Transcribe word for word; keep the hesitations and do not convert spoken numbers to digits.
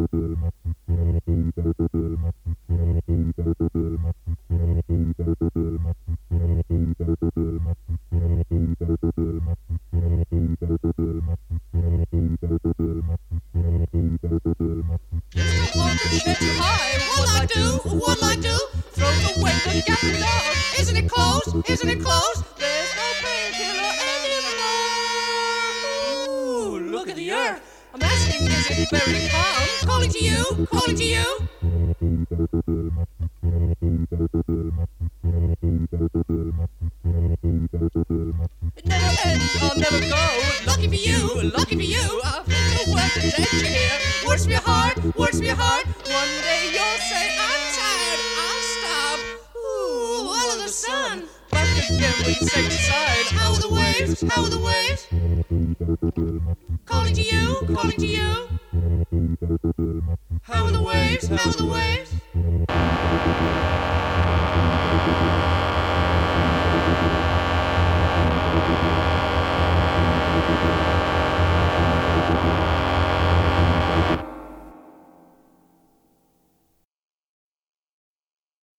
Isn't it close? There's no painkiller anymore. Ooh, look at the earth. I'm asking, is it very calm? Calling to you, calling to you. It never ends, I'll never go. Lucky for you, lucky for you. I'll feel no worth attention here. Works me hard, works me hard. One day you'll say, I'm tired, I'll stop. Ooh, all of the sun. Again, we say aside. How are the waves? How are the waves? Calling to you, calling to you. How are the waves? How are the waves?